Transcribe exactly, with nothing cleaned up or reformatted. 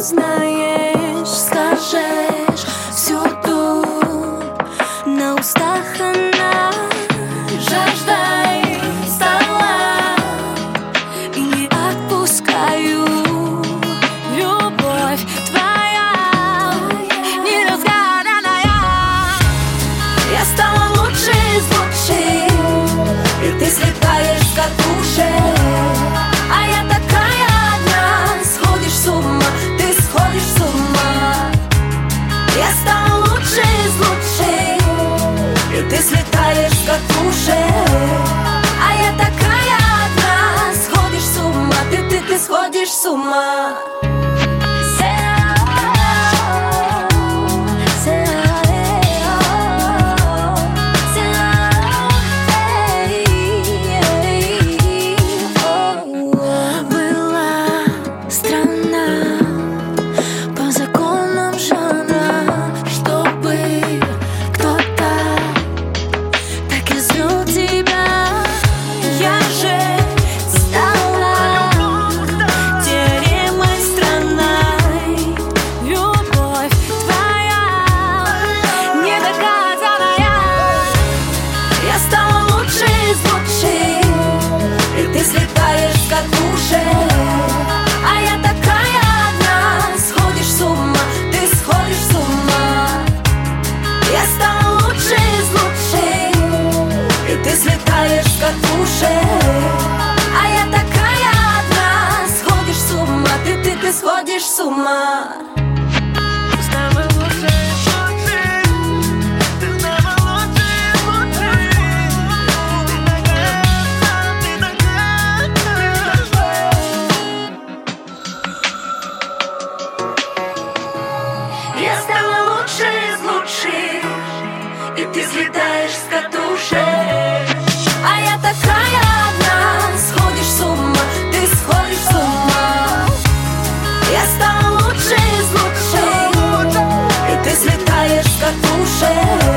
знаешь, скажешь всю тут на устах она жаждой стала, и не отпускаю. Любовь твоя неразгаданная. Я стала лучше из лучших, и ты слетаешь с катушек. А я такая одна, сходишь с ума, ты сходишь с ума. Я стала лучше из лучших, и ты слетаешь с катушек. А я такая одна, сходишь с ума, ты, ты, ты сходишь с ума. А я такая одна, сходишь с ума, ты сходишь с ума. Я стала лучше из лучших, и ты слетаешь с катушек. А я такая одна, сходишь с ума, ты, ты, ты сходишь с ума. Я стала лучше из лучших, и ты слетаешь с катушек. А я такая одна, сходишь с ума, ты сходишь с ума. Я стала лучше из лучших, и ты слетаешь с катушек.